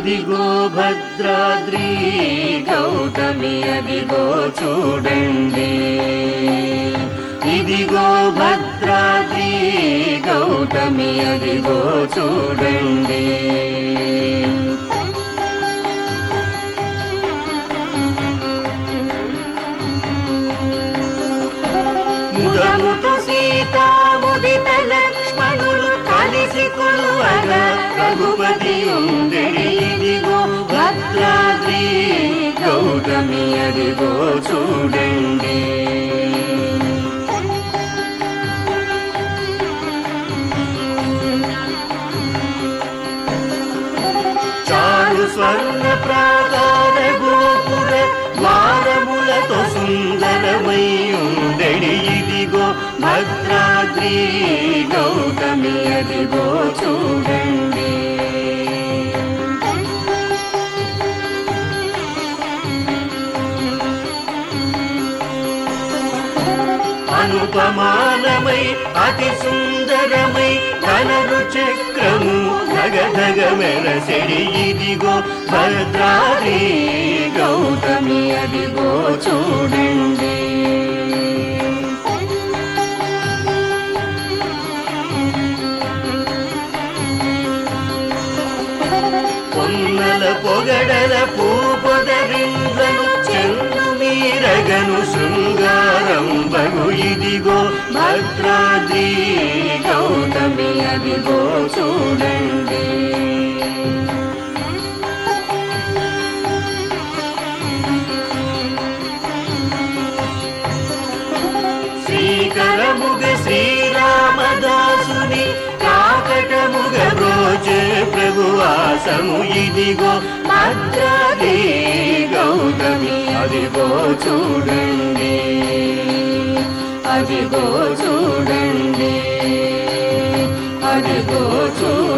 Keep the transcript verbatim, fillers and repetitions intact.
ఇదిగో భద్రాద్రి గౌతమి అదిగో చూడండి, ఇదిగో భద్రాద్రి గౌతమి అదిగో చూడండి. ముదముతో సీతా ముదిత లక్ష్మణులు కలిసి కొలువగా రఘుపతి ఉండెడి, ఇదిగో భద్రాద్రి గౌతమి అదిగో చూడండి. చారు స్వర్ణ ప్రాకార గోపుర ద్వారములతో సుందరమై ఉండెడి, ఇదిగో భద్రాద్రి గౌతమి అదిగో చూడండి. అనుపమానమై అతి సుందరమై ధనరు చక్రము ధగధగ మెరసెడి, ఇదిగో భద్రాద్రి గౌతమి అదిగో చూడండి. పొన్నల పొగడల పూపొదరిండ్లను చెన్ను మీరగను శృంగారం బగు, ఇదిగో భద్రాద్రి గౌతమి అదిగో చూడండి. శ్రీకరముగ శ్రీరామదాసుని కాకటముగ బ్రోచే ప్రభువాసము, ఇదిగో భద్రాద్రి గౌతమి అదిగో చూడండి, అదిగో చూడండి, అదిగో చూడండి.